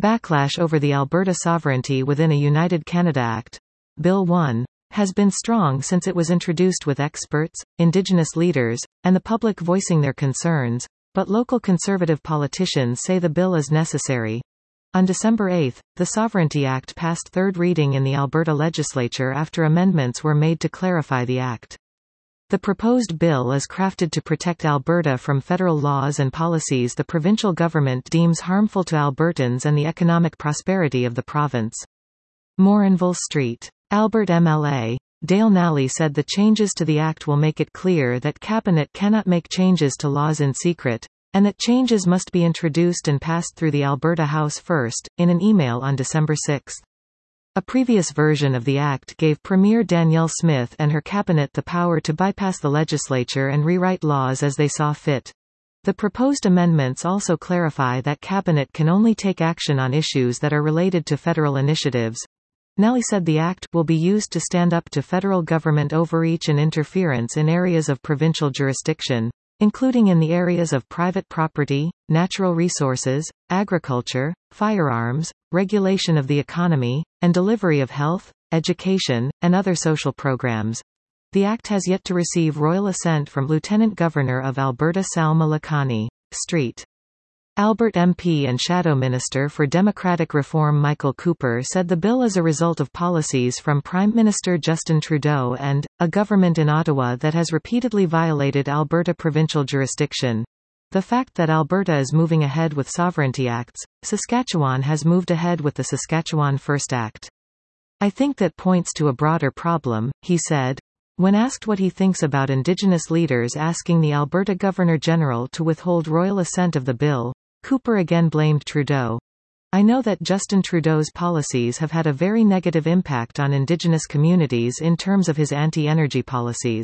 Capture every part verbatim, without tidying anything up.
Backlash over the Alberta Sovereignty within a United Canada Act. Bill one has been strong since it was introduced, with experts, Indigenous leaders, and the public voicing their concerns, but local Conservative politicians say the bill is necessary. On December eighth, the Sovereignty Act passed third reading in the Alberta legislature after amendments were made to clarify the act. The proposed bill is crafted to protect Alberta from federal laws and policies the provincial government deems harmful to Albertans and the economic prosperity of the province. Morinville Street. Albert M L A Dale Nally said the changes to the act will make it clear that Cabinet cannot make changes to laws in secret, and that changes must be introduced and passed through the Alberta House first, in an email on December sixth. A previous version of the Act gave Premier Danielle Smith and her cabinet the power to bypass the legislature and rewrite laws as they saw fit. The proposed amendments also clarify that Cabinet can only take action on issues that are related to federal initiatives. Nally said the Act will be used to stand up to federal government overreach and interference in areas of provincial jurisdiction, including in the areas of private property, natural resources, agriculture, firearms, regulation of the economy, and delivery of health, education, and other social programs. The Act has yet to receive royal assent from Lieutenant Governor of Alberta Salma Lakhani. Street. Albert M P and Shadow Minister for Democratic Reform Michael Cooper said the bill is a result of policies from Prime Minister Justin Trudeau and a government in Ottawa that has repeatedly violated Alberta provincial jurisdiction. The fact that Alberta is moving ahead with sovereignty acts, Saskatchewan has moved ahead with the Saskatchewan First Act. I think that points to a broader problem, he said. When asked what he thinks about Indigenous leaders asking the Alberta Governor-General to withhold royal assent of the bill, Cooper again blamed Trudeau. I know that Justin Trudeau's policies have had a very negative impact on Indigenous communities in terms of his anti-energy policies.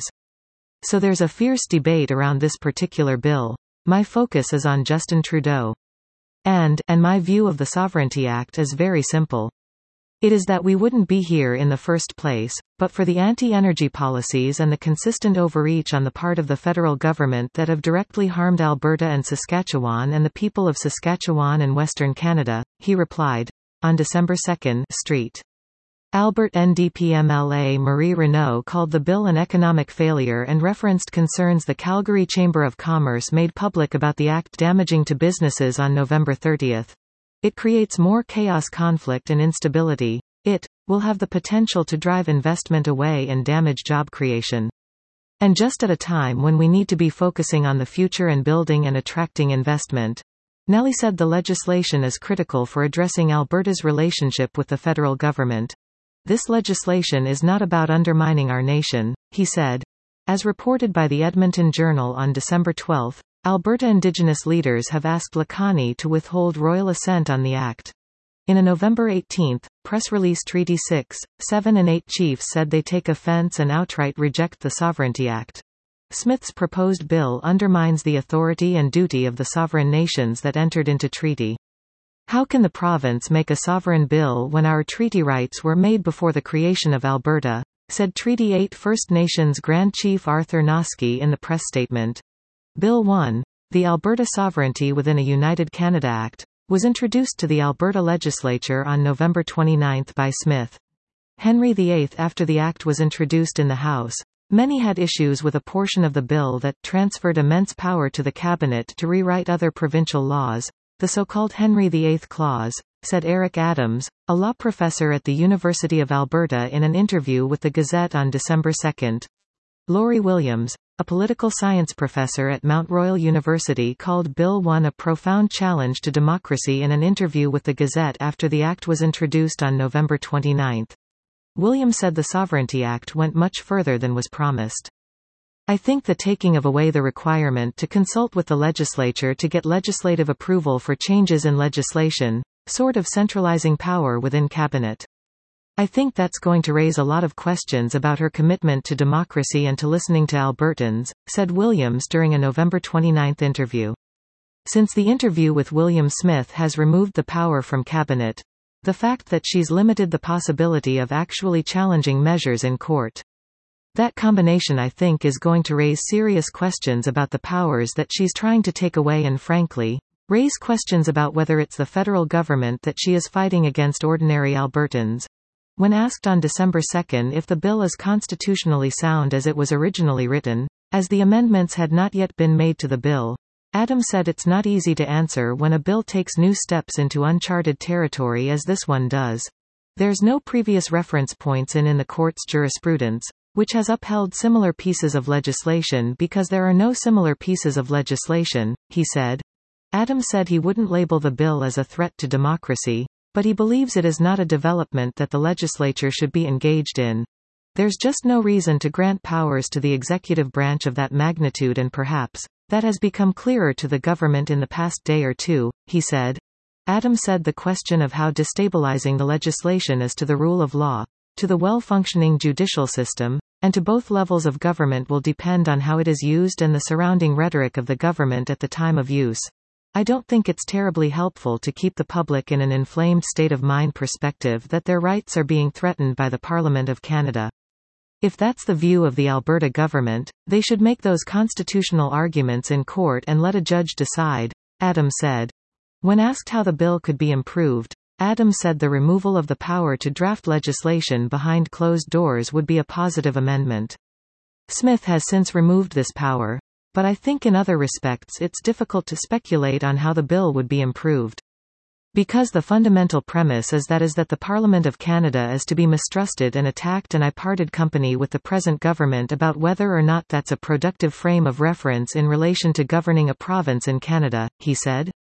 So there's a fierce debate around this particular bill. My focus is on Justin Trudeau. And, and my view of the Sovereignty Act is very simple. It is that we wouldn't be here in the first place, but for the anti-energy policies and the consistent overreach on the part of the federal government that have directly harmed Alberta and Saskatchewan and the people of Saskatchewan and Western Canada, he replied. On December second, Street. Albert N D P M L A Marie Renaud called the bill an economic failure and referenced concerns the Calgary Chamber of Commerce made public about the act damaging to businesses on November thirtieth. It creates more chaos, conflict and instability. It will have the potential to drive investment away and damage job creation. And just at a time when we need to be focusing on the future and building and attracting investment. Nally said the legislation is critical for addressing Alberta's relationship with the federal government. This legislation is not about undermining our nation, he said. As reported by the Edmonton Journal on December twelfth, Alberta Indigenous leaders have asked Lakhani to withhold royal assent on the act. In a November eighteenth press release, Treaty six, seven and eight chiefs said they take offense and outright reject the Sovereignty Act. Smith's proposed bill undermines the authority and duty of the sovereign nations that entered into treaty. How can the province make a sovereign bill when our treaty rights were made before the creation of Alberta? Said Treaty eight First Nations Grand Chief Arthur Noski in the press statement. Bill one, the Alberta Sovereignty within a United Canada Act, was introduced to the Alberta legislature on November twenty-ninth by Smith. Henry the eighth. After the act was introduced in the House, many had issues with a portion of the bill that transferred immense power to the Cabinet to rewrite other provincial laws, the so-called Henry the eighth Clause, said Eric Adams, a law professor at the University of Alberta in an interview with the Gazette on December second. Laurie Williams, a political science professor at Mount Royal University, called Bill one a profound challenge to democracy in an interview with the Gazette after the act was introduced on November twenty-ninth. Williams said the Sovereignty Act went much further than was promised. I think the taking of away the requirement to consult with the legislature to get legislative approval for changes in legislation, sort of centralizing power within Cabinet. I think that's going to raise a lot of questions about her commitment to democracy and to listening to Albertans, said Williams during a November twenty-ninth interview. Since the interview with William Smith has removed the power from Cabinet, the fact that she's limited the possibility of actually challenging measures in court. That combination, I think, is going to raise serious questions about the powers that she's trying to take away, and frankly, raise questions about whether it's the federal government that she is fighting against ordinary Albertans. When asked on December second if the bill is constitutionally sound as it was originally written, as the amendments had not yet been made to the bill, Adams said it's not easy to answer when a bill takes new steps into uncharted territory as this one does. There's no previous reference points in in the court's jurisprudence, which has upheld similar pieces of legislation because there are no similar pieces of legislation, he said. Adams said he wouldn't label the bill as a threat to democracy, but he believes it is not a development that the legislature should be engaged in. There's just no reason to grant powers to the executive branch of that magnitude, and perhaps, that has become clearer to the government in the past day or two, he said. Adams said the question of how destabilizing the legislation is to the rule of law, to the well-functioning judicial system, and to both levels of government will depend on how it is used and the surrounding rhetoric of the government at the time of use. I don't think it's terribly helpful to keep the public in an inflamed state of mind perspective that their rights are being threatened by the Parliament of Canada. If that's the view of the Alberta government, they should make those constitutional arguments in court and let a judge decide, Adams said. When asked how the bill could be improved, Adams said the removal of the power to draft legislation behind closed doors would be a positive amendment. Smith has since removed this power, but I think in other respects it's difficult to speculate on how the bill would be improved. Because the fundamental premise is that is that the Parliament of Canada is to be mistrusted and attacked, and I parted company with the present government about whether or not that's a productive frame of reference in relation to governing a province in Canada, he said.